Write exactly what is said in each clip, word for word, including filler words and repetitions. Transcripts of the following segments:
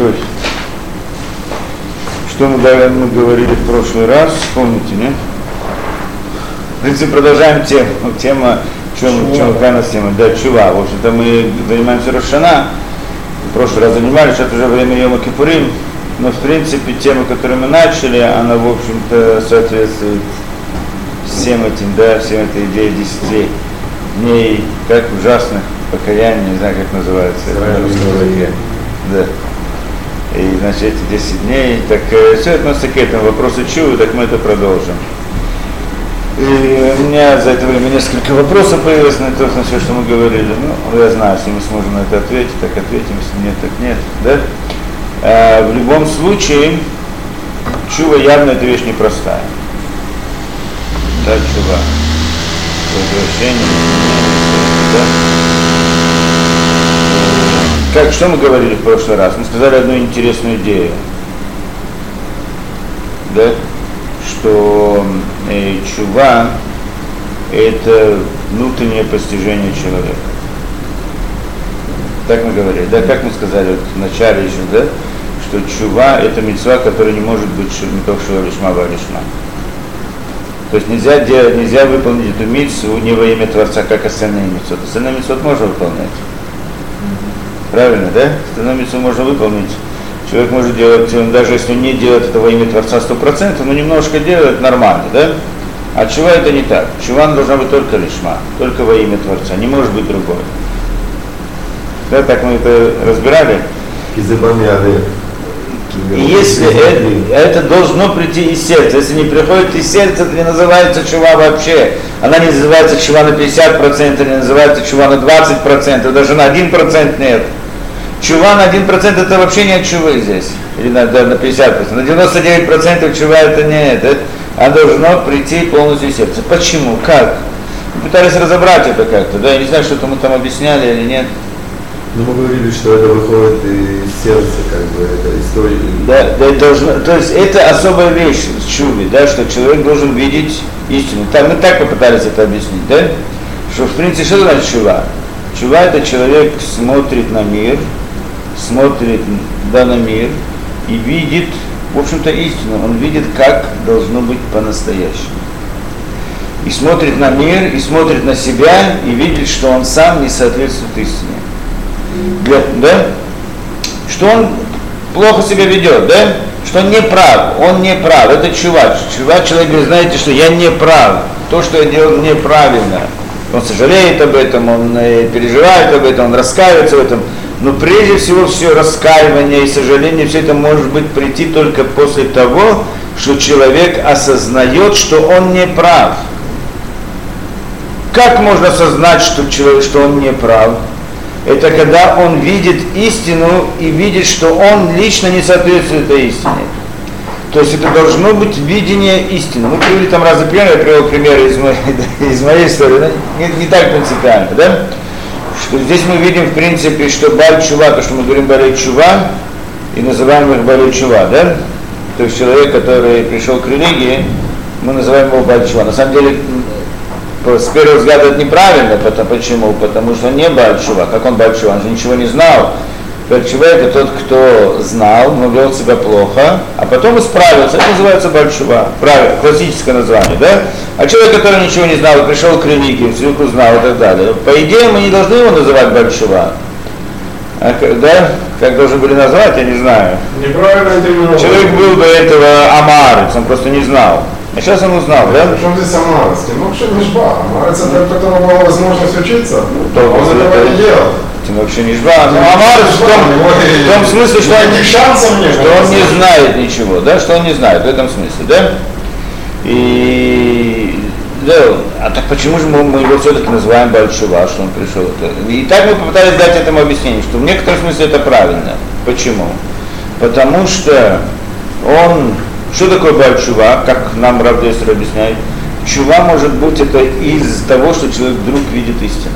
Ой. Что мы, мы говорили в прошлый раз, помните, нет? В принципе, продолжаем тему, тема, в чем, в чем какая у нас тема, да, чува. В общем-то, мы занимаемся Рош ха-Шана, в прошлый раз занимались, сейчас уже время Йома Кипурим, но, в принципе, тема, которую мы начали, она, в общем-то, соответствует всем этим, да, всем этой идее десяти дней, как ужасных покаяний, не знаю, как называется, это языке. Да. И, значит, эти десять дней, так э, все относится к этому вопросу чувы, так мы это продолжим. И у меня за это время несколько вопросов появилось на то, на все, что мы говорили. Ну, я знаю, если мы сможем на это ответить, так ответим, если нет, так нет. Да? А, в любом случае, чува явно эта вещь непростая. Да, чува. Возвращение, да? Как, что мы говорили в прошлый раз? Мы сказали одну интересную идею. Да? Что э, чува – это внутреннее постижение человека. Так мы говорили, да, как мы сказали вот в начале еще, да, что чува – это мицва, которая не может быть не только шива лишма, а лишма. То есть нельзя, делать, нельзя выполнить эту мицву не во имя Творца, как остальные мицвот. Остальные мицвот можно выполнять. Правильно, да? Остальную мицву можно выполнить. Человек может делать, даже если он не делает это во имя Творца сто процентов, но немножко делает нормально, да? А чува это не так. Чува должна быть только лишма, только во имя Творца, не может быть другой. Да, так мы это разбирали? И если это, это должно прийти из сердца, если не приходит из сердца, это не называется чува вообще. Она не называется чува на пятьдесят процентов, не называется чува на двадцать процентов, даже на один процент нет. Чува на один процент это вообще нет чувы здесь, или на, да, на пятьдесят процентов. На девяносто девять процентов чува это не это, а должно прийти полностью из сердца. Почему? Как? Мы пытались разобрать это как-то, да, я не знаю, что-то мы там объясняли или нет. Ну, мы говорили, что это выходит из сердца, как бы, это история. Да, да, должно, то есть это особая вещь в чуве, да, что человек должен видеть истину. Так, мы так попытались это объяснить, да? Что в принципе, что значит чува? Чува это человек смотрит на мир, смотрит да, на мир и видит, в общем-то, истину. Он видит, как должно быть по-настоящему. И смотрит на мир, и смотрит на себя, и видит, что он сам не соответствует истине. Да? Что он плохо себя ведет, да? Что он не прав, он не прав, это чува. Чува человек говорит, знаете что, я не прав, то, что я делал, неправильно. Он сожалеет об этом, он переживает об этом, он раскаивается в этом. Но прежде всего все раскаивание и сожаление, все это может быть прийти только после того, что человек осознает, что он не прав. Как можно осознать, что, человек, что он не прав? Это когда он видит истину и видит, что он лично не соответствует этой истине. То есть это должно быть видение истины. Мы привели там разные примеры, я привел примеры из моей, из моей истории, но не, не так принципиально, да? Что здесь мы видим, в принципе, что Баль Чува, то, что мы говорим Баль Чува, и называем их Баль Чува, да? То есть человек, который пришел к религии, мы называем его Баль Чува. На самом деле, с первого взгляда это неправильно, потому, почему? Потому что он не Баль Чува. Как он Баль Чува? Он же ничего не знал. Баль Чува это тот, кто знал, но вел себя плохо, а потом исправился. Это называется Баль Чува. Правильно, классическое название, да? А человек, который ничего не знал, пришел к религии, все узнал и так далее. По идее, мы не должны его называть Баль Чува. А, да? Как должны были назвать, я не знаю. Неправильно это. Человек был до этого амарец, он просто не знал. А сейчас он узнал, да? Причем здесь амарец? Ну, вообще не жба. Амарец это у которого была возможность учиться, то он этого не делал. Это вообще не жба. Ну, амарец в том, в том смысле, что, он, шансов нет, что он не знает ничего, да? Что он не знает, в этом смысле, да? И да, а так почему же мы, мы его все-таки называем Баль Чува, что он пришел? И так мы попытались дать этому объяснение, что в некотором смысле это правильно. Почему? Потому что он, что такое Баль Чува, как нам Рав Дессер объясняет, чува может быть это из того, что человек вдруг видит истину.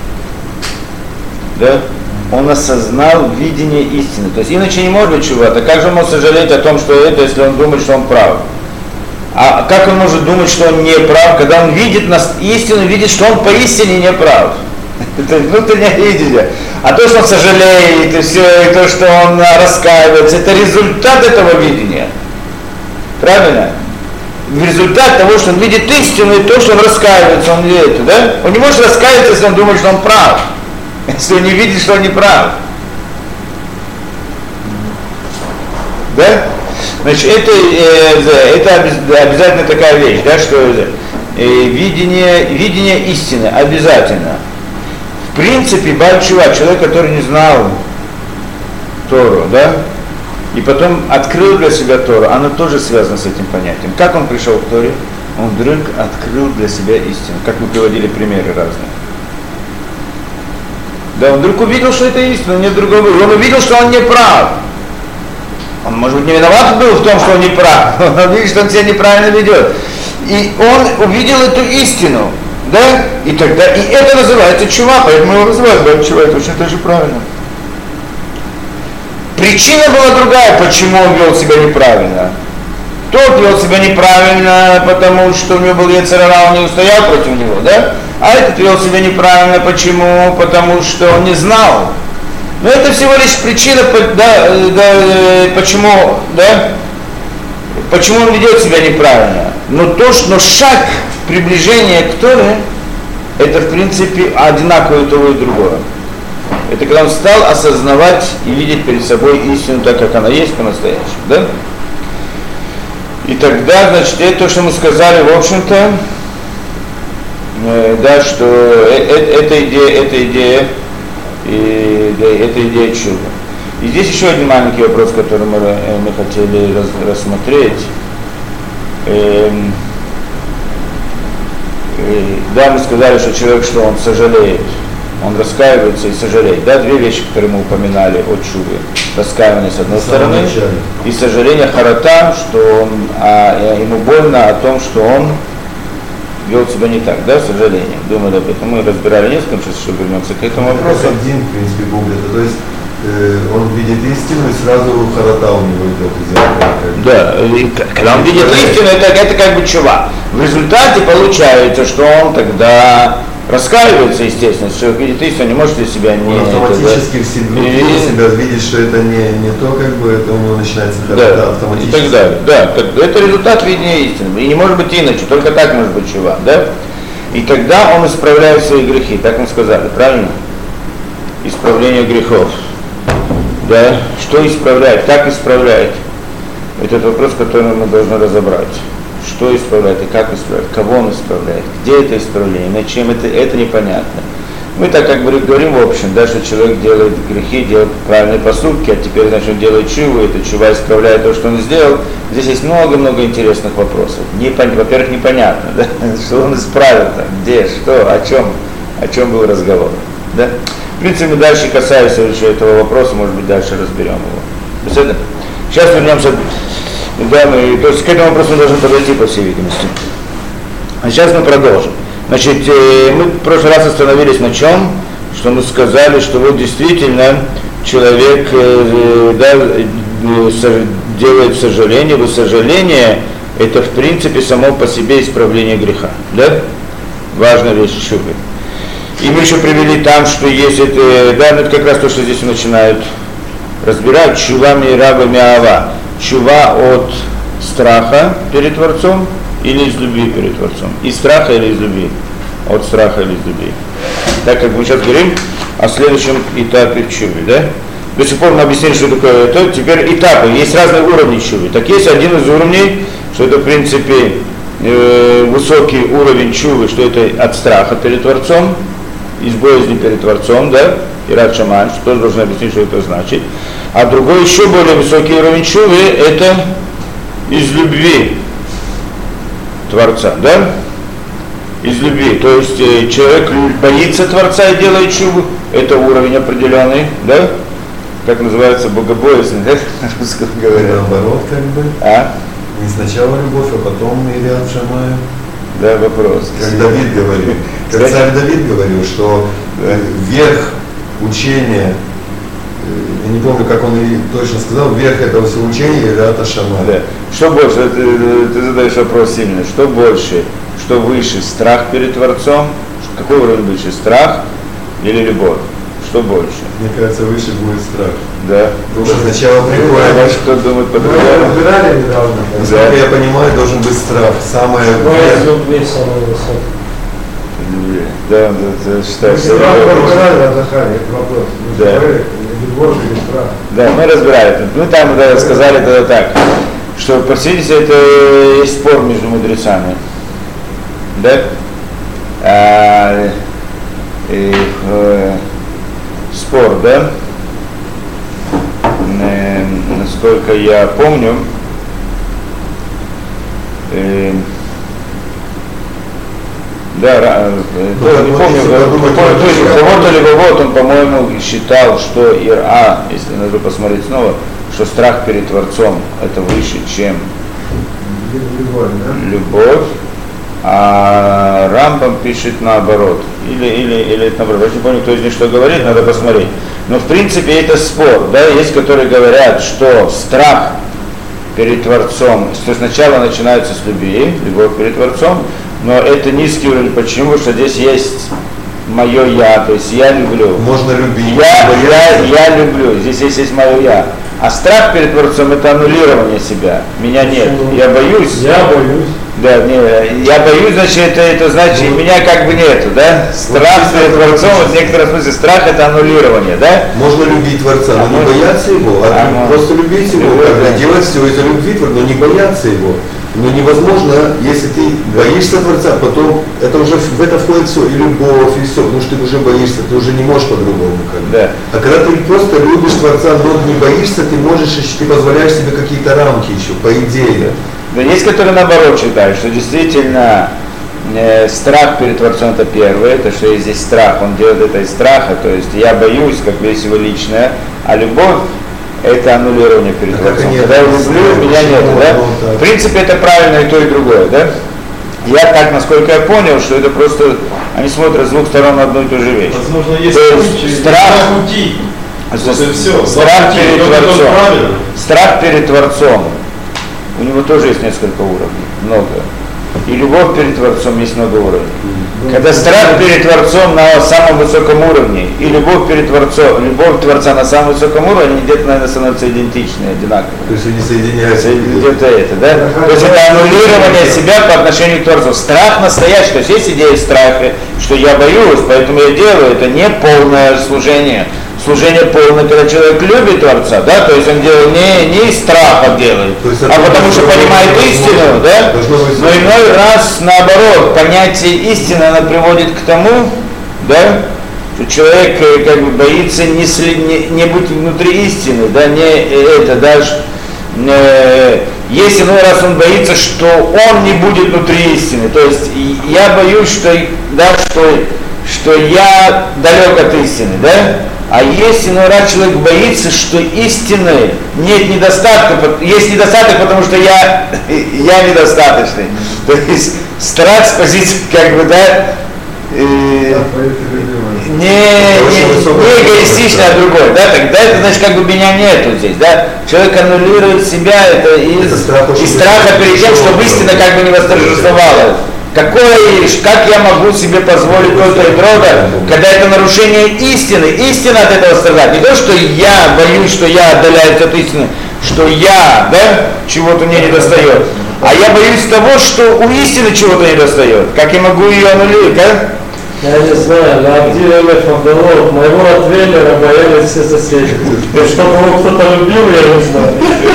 Да? Он осознал видение истины. То есть иначе не может быть чува. Так как же он может сожалеть о том, что это, если он думает, что он прав? А как он может думать, что он не прав, когда он видит нас, истину, видит, что он поистине не прав? Это внутреннее видение. А то, что он сожалеет, и все, и то, что он раскаивается, это результат этого видения. Правильно? Результат того, что он видит истину, и то, что он раскаивается, он видит, да? Он не может раскаиваться, если он думает, что он прав. Если он не видит, что он не прав. Да? Значит, это, э, это обязательно такая вещь, да, что э, видение, видение истины обязательно. В принципе, Бааль Тшува, человек, который не знал Тору, да, и потом открыл для себя Тору, она тоже связана с этим понятием. Как он пришел к Торе? Он вдруг открыл для себя истину, как мы приводили примеры разные. Да, он вдруг увидел, что это истина, нет другого. Он увидел, что он не прав. Он, может быть, не виноват был в том, что он не прав. Он видит, что он себя неправильно ведет. И он увидел эту истину. Да? И тогда, и это называется чува, поэтому его называют Бааль Тшува, это очень даже правильно. Причина была другая, почему он вел себя неправильно. Тот вел себя неправильно, потому что у него был йецер ара, он не устоял против него, да? А этот вел себя неправильно, почему? Потому что он не знал. Но это всего лишь причина, да, да, почему, да, почему он ведет себя неправильно. Но то, что но шаг приближения к Торе, это в принципе одинаково и того и другое. Это когда он стал осознавать и видеть перед собой истину так, как она есть по-настоящему, да? И тогда, значит, это то, что мы сказали, в общем-то, э, да, что э, э, эта идея, эта идея, и, да, это идея чуда. И здесь еще один маленький вопрос, который мы, э, мы хотели раз, рассмотреть. Э, э, да, мы сказали, что человек, что он сожалеет, он раскаивается и сожалеет. Да, две вещи, которые мы упоминали о чуве. Раскаивание с одной стороны, и сожаление харата, что он, а, ему больно о том, что он вел себя не так, да, сожаление. Думаю об этом. Мы разбирали несколько, сейчас еще вернемся к этому вопросу. Это один, в принципе, Бублет. То есть э, он видит истину, и сразу харата у него идет из этого. Да, и, когда он видит истину, это, это как бы чува. В результате получается, что он тогда раскаивается, естественно, что видит истину, не может из себя не... Он автоматически это, да, и, себя видит, что это не, не то, как бы, это у него начинается харата, да, автоматически. И так далее, да, это результат видения истины, и не может быть иначе, только так может быть чува, да? И тогда он исправляет свои грехи, так мы сказали, правильно? Исправление грехов, да? Что исправляет, как исправляет? Это вопрос, который мы должны разобрать. Что исправляет и как исправляет, кого он исправляет, где это исправление, над чем это, это непонятно. Мы так как бы говорим в общем, да, что человек делает грехи, делает правильные поступки, а теперь, значит, он делает чуву, это чува исправляет то, что он сделал. Здесь есть много-много интересных вопросов. Непон... Во-первых, непонятно, да, что он исправил, там, где, что, о чем, о чем был разговор. Да? В принципе, мы дальше касаемся еще этого вопроса, может быть, дальше разберем его. Сейчас вернемся. Да, мы, то есть к этому вопросу мы должны подойти, по всей видимости. А сейчас мы продолжим. Значит, э, мы в прошлый раз остановились на чем? Что мы сказали, что вот действительно человек э, да, э, делает сожаление, вот сожаление это в принципе само по себе исправление греха. Да? Важная вещь чувы. И мы еще привели там, что есть это, да, ну это как раз то, что здесь начинают разбирать, чува мира миава. Чува от страха перед Творцом или из любви перед Творцом? Из страха или из любви? От страха или из любви? Так как мы сейчас говорим о следующем этапе в чуве, да? До сих пор мы объяснили, что такое это. Теперь этапы. Есть разные уровни чувы. Так есть один из уровней, что это в принципе э, высокий уровень чувы, что это от страха перед Творцом, из боязни перед Творцом, да? Ират Шаман, что тоже должны объяснить, что это значит. А другой еще более высокий уровень чувы это из любви Творца, да? Из любви. То есть э, человек боится Творца и делает чуву, это уровень определенный, да? Как называется, богобоязнь, да? На русском говоря. Наоборот, как бы. А? Не сначала любовь, а потом Ират Шамай. Да, вопрос. Как Давид говорил. Как царь Давид говорил, что верх учения, я не помню, как он точно сказал, верх этого всего учения Ират Шамай. Да. Что больше, ты, ты задаешь вопрос сильно, что больше, что выше, страх перед Творцом, какой уровень выше, страх или любовь? что больше? Мне кажется, выше будет страх. Да. Потому что сначала приходит... Значит, кто думает по-другому? Мы разбирали недавно. Насколько я понимаю, должен быть страх. Самое... Боязнь любви самая высокая. Любви. Да, да, да, считается. Мы разбирали, Захар, это вопрос. Мы Да. говорили, любовь или страх. Да, мы разбирали. Ну там да, сказали тогда так, что по всей видимости это есть спор между мудрецами. Да? А, и, э, спор, да? Э, насколько я помню, э, да, э, тоже не помню, кого-то либо вот он, по-моему, считал, что ира, если надо посмотреть снова, что страх перед Творцом это выше, чем Любовь, да? любовь, а Рамбам пишет наоборот. Или, или, или наоборот. Я не помню, кто из них что говорит, надо посмотреть. Но в принципе это спор. Да? Есть, которые говорят, что страх перед Творцом, что сначала начинается с любви, любовь перед Творцом, но это низкий уровень. Почему? Потому что здесь есть мое я, то есть я люблю. Можно любить. Я, я, я люблю, здесь есть, есть мое я. А страх перед Творцом это аннулирование себя. Меня нет. Я боюсь. Я боюсь. Да, не, я боюсь, значит, это, это значит, Ну, меня как бы нету, да? Страх перед Творцом, вот в некотором смысле, страх это аннулирование, да? Можно любить Творца, но А не можно- бояться его, а, а можно- просто любить его, Любовь, как бы, да. делать все из-за любви, но не бояться его. Но невозможно, если ты боишься Творца, потом это уже в это входит все, и любовь, и все, потому что ты уже боишься, ты уже не можешь по-другому. Как бы. Да. А когда ты просто любишь Творца, но не боишься, ты можешь, еще- ты позволяешь себе какие-то рамки еще, по идее. Да, есть, которые наоборот считают, что действительно э, страх перед Творцом это первое, это что есть здесь страх, он делает это из страха, то есть я боюсь, как весь его личное, а любовь это аннулирование перед А как Творцом. они Когда я это люблю, сделали? меня нет, Почему да? оно так? В принципе, это правильно и то, и другое, да? Я так, насколько я понял, что это просто, они смотрят с двух сторон на одну и ту же вещь. Возможно, есть То есть путь, есть страх- два пути. Вот Вот и все. Страх перед Творцом. Правильно. Страх перед Творцом. У него тоже есть несколько уровней, много. И любовь перед Творцом есть много уровней. Когда страх перед Творцом на самом высоком уровне и любовь перед Творцом, любовь Творца на самом высоком уровне, они где-то, наверное, становятся идентичны, одинаковые. То есть они соединяются. Где-то это, да? То есть это аннулирование себя по отношению к Творцу. Страх настоящий, то есть есть идея страха, что я боюсь, поэтому я делаю, это не полное служение. Служение полное, когда человек любит Творца, да, то есть он делает не, не из страха делает, То есть а это потому что должно понимает быть истину, да? должно быть Но иной раз наоборот, понятие истины, оно приводит к тому, да, что человек э, как бы боится не, сли- не, не быть внутри истины, да, не э, это даже, э, есть иной раз он боится, что он не будет внутри истины, то есть и- я боюсь, что, да, что, что я далек от истины, да, а есть иной раз человек боится, что истины нет недостатка, есть недостаток, потому что я, я недостаточный. То есть страх с позиции, как бы, да, э, не, не, не эгоистично, а другой, да, тогда это значит, как бы меня нету здесь, да, человек аннулирует себя, это из, Это страх очень из страха перед тем, чтобы истина как бы не восторжествовала. Какое, как я могу себе позволить то-то и другое, когда это нарушение истины, истина от этого страдает. Не то, что я боюсь, что я отдаляюсь от истины, что я, да, чего-то мне не достает, а я боюсь того, что у истины чего-то не достает. Как я могу ее аннулировать, да? Я не знаю, на Абдиле Фабдалов, моего отвеллера боялись все соседи. Чтобы его кто-то любил, я не знаю.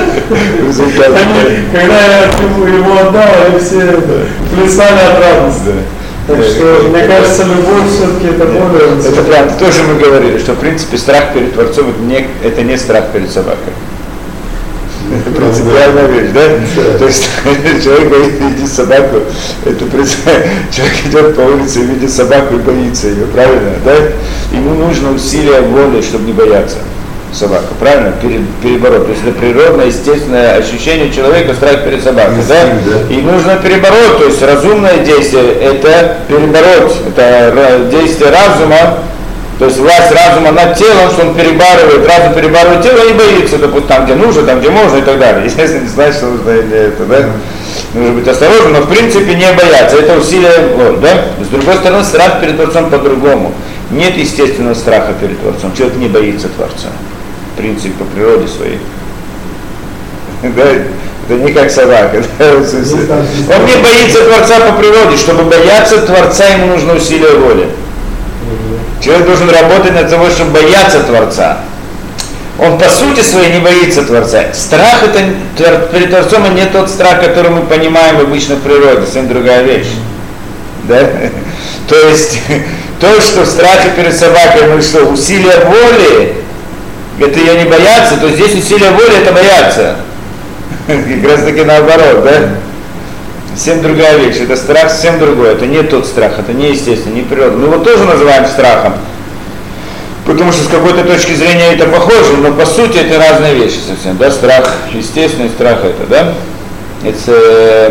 Они, когда я ему его отдал, они все плясали от радости. Так что, мне кажется, любовь все-таки это более... Это правда. Тоже мы говорили, что в принципе страх перед Творцом это не, это не страх перед собакой. Это принципиальная вещь, да? То есть человек видит собаку, это человек идет по улице и видит собаку и боится ее, правильно, да? Ему нужно усилие воли, чтобы не бояться собаку, правильно? Пере, перебороть. То есть это природное, естественное ощущение человека, страх перед собакой, да? И нужно перебороть, то есть разумное действие это перебороть, это действие разума. То есть власть разума над телом, что он перебарывает, разум перебарывает тело и боится, допустим, там, где нужно, там, где можно и так далее. Естественно, не знать, что нужно или это, да? Нужно быть осторожным, но в принципе не бояться. Это усилие воли, да? С другой стороны, страх перед Творцом по-другому. Нет естественного страха перед Творцом. Человек не боится Творца. В принципе, по природе своей. Да, это не как собака. Да? Он не боится Творца по природе. Чтобы бояться Творца, ему нужно усилие воли. Человек должен работать над того, чтобы бояться Творца. Он по сути своей не боится Творца. Страх это перед Творцом и не тот страх, который мы понимаем обычно в природе, совсем другая вещь. Да? То есть то, что в страхе перед собакой, ну что, усилие воли, это ее не бояться, то здесь усилие воли это бояться. Как раз таки наоборот, да? Совсем другая вещь, это страх совсем другой, это не тот страх, это не естественно, не природный. Мы его тоже называем страхом, потому что с какой-то точки зрения это похоже, но по сути это разные вещи совсем, да? Страх, естественный страх это, да? Это,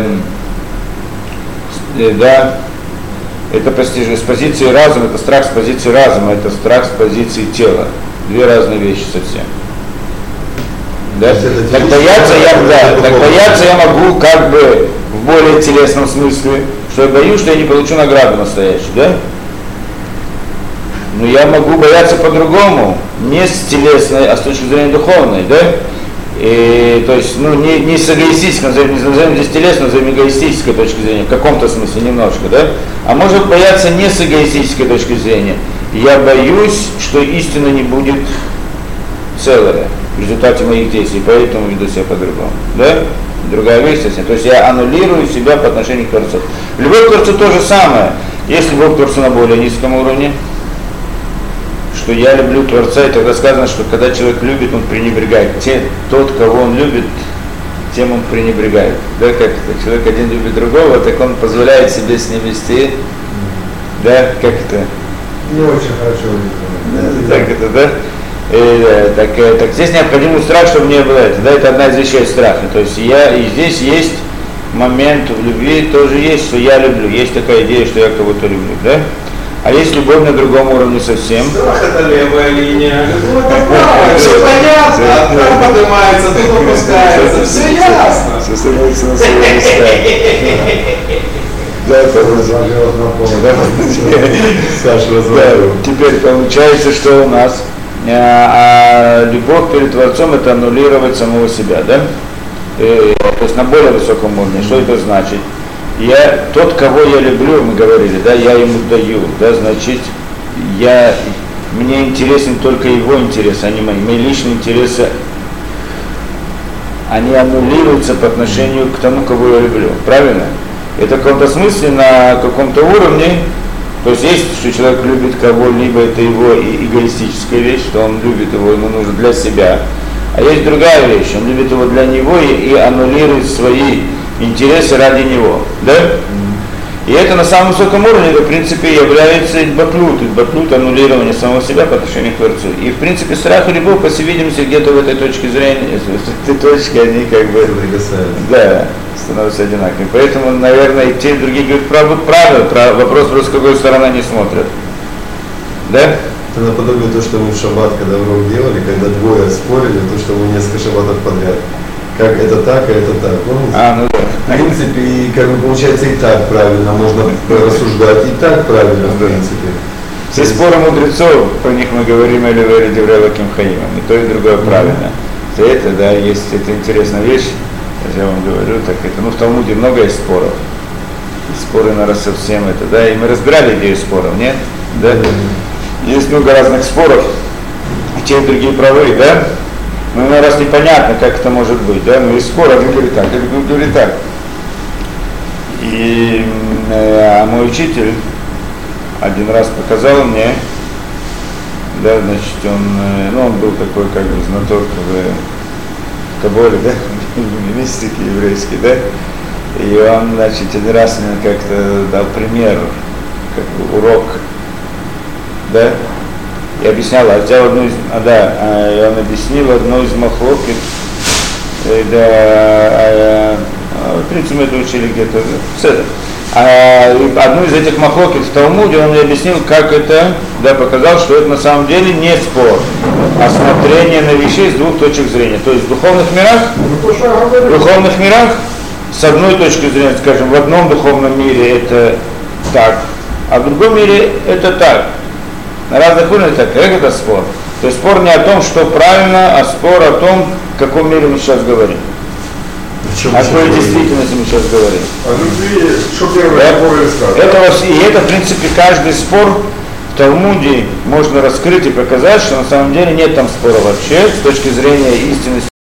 э, да, это постижение с позиции разума, это страх с позиции разума, это страх с позиции тела. Две разные вещи совсем. Да? Так бояться я, да, так бояться я могу как бы в более телесном смысле, что я боюсь, что я не получу награду настоящую, да? Но я могу бояться по-другому, не с телесной, а с точки зрения духовной, да? И, то есть, ну, не, не с эгоистической, не назовем здесь телесно, назовем эгоистической точки зрения, в каком-то смысле немножко, да? А может бояться не с эгоистической точки зрения. Я боюсь, что истина не будет целая в результате моих действий, поэтому веду себя по-другому, да? Другая вещь совсем. То есть я аннулирую себя по отношению к Творцу. Любовь к Творцу то же самое. Есть любовь к Творцу на более низком уровне, что я люблю Творца, и тогда сказано, что когда человек любит, он пренебрегает. Те, тот, кого он любит, тем он пренебрегает. Да, как это? Человек один любит другого, так он позволяет себе с ним вести. Да, как это? Не очень хорошо. Да, так это, да? И, так, так здесь необходимый страх, чтобы не было это. Да, это одна из вещей страха. То есть я, и здесь есть момент в любви, тоже есть, что я люблю. Есть такая идея, что я кого-то люблю, да? А есть любовь на другом уровне совсем. Страх это левая линия, любовь это правая, все понятно, там поднимается, тут опускается, все ясно. Все становится на свои места. Да, это Саша развалил. Теперь получается, что у нас а, а любовь перед Творцом это аннулировать самого себя, да? И, то есть на более высоком уровне. Что это значит? Я, тот, кого я люблю, мы говорили, да, я ему даю, да, значит, я, мне интересен только его интерес, а не мои, мои личные интересы, они аннулируются по отношению к тому, кого я люблю, правильно? Это в каком-то смысле на каком-то уровне, то есть есть, что человек любит кого-либо, это его эгоистическая вещь, что он любит его, ему нужно для себя, а есть другая вещь, он любит его для него и, и аннулирует свои интересы ради него, да? И это на самом высоком уровне, это, в принципе, является идбатлут, идбатлут аннулирование самого себя по отношению к Творцу. И, в принципе, страх и любовь, по всей видимости, где-то в этой точке зрения, в этой точке они как бы, да, становятся одинаковыми. Поэтому, наверное, и те, и другие говорят, правы, правы, прав, вопрос просто, с какой стороны они смотрят. Да? Это наподобие то, что мы в шаббат, когда урок делали, когда двое спорили, то, что мы несколько шаббатов подряд. Как это так, а это так. Помните? А, ну да. В принципе, и как бы получается и так правильно, можно рассуждать и так правильно, в принципе. Все споры мудрецов, про них мы говорим или говорили Деврей Элоким Хаимом, и то, и другое правильно. За это, да, есть, это интересная вещь, я вам говорю, так это, ну в Талмуде много есть споров. Споры, наверное, совсем это, да, и мы разбирали идею споров, нет? Да? Есть много разных споров, и те, и другие правы, да? Ну, иной раз непонятно, как это может быть, да, ну и спор, один говорит так, один говорит так. И э, а мой учитель один раз показал мне, да, значит, он, э, ну, он был такой, как бы, знаток в Каболе, да, в мистике еврейской, да, и он, значит, один раз мне как-то дал пример, как бы урок, да, и объяснял, а взял одну из, а да, и он объяснил одну из махлокит, да, а, а, в принципе мы это учили где-то, а, одну из этих махлокит в Талмуде он мне объяснил, как это, да, показал, что это на самом деле не спор, а смотрение на вещей с двух точек зрения, то есть в духовных мирах, в духовных мирах, с одной точки зрения, скажем, в одном духовном мире это так, а в другом мире это так. на разных уровнях, так как это спор. То есть спор не о том, что правильно, а спор о том, в каком мире мы сейчас говорим. О какой действительности мы сейчас говорим. А любви, что первое, это, это, и это, в принципе, каждый спор в Талмуде можно раскрыть и показать, что на самом деле нет там спора вообще с точки зрения истинности.